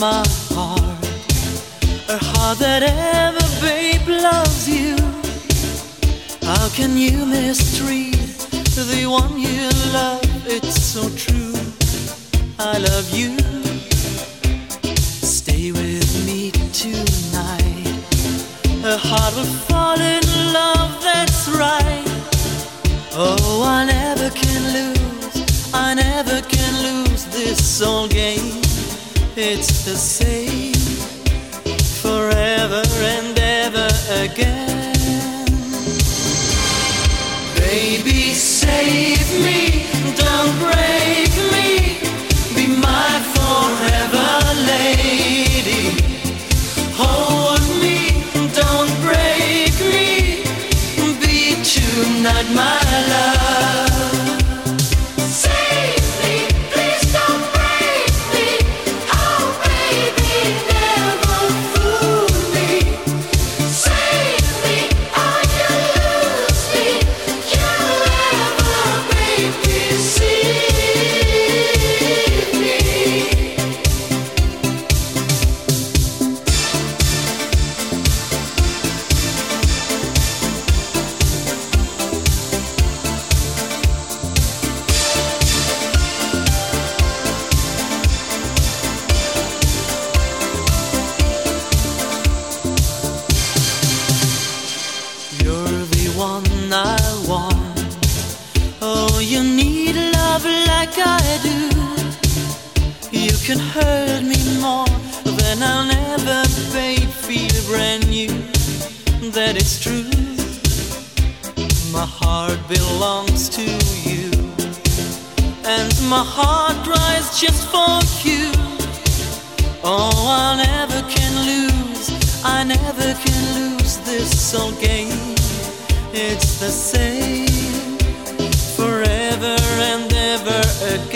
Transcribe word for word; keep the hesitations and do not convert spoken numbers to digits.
my heart, a heart that ever, babe, loves you. How can you mistreat the one you love? It's so true. I love you. Stay with me tonight. A heart will fall in love, that's right. Oh, I never can lose, I never can lose this old game. It's the same forever and ever again. Baby, save me, don't break me. Be my forever lady. Hold me, don't break me. Be tonight my love. Save me, please don't break me. Oh baby, never fool me. Save me, or you lose me. You'll never make me see me. You're the one I want. Oh, you need love like I do. You can hurt me more than I'll never, babe, feel brand new. That is true. My heart belongs to you, and my heart cries just for you. Oh, I never can lose, I never can lose this old game. It's the same forever and ever again.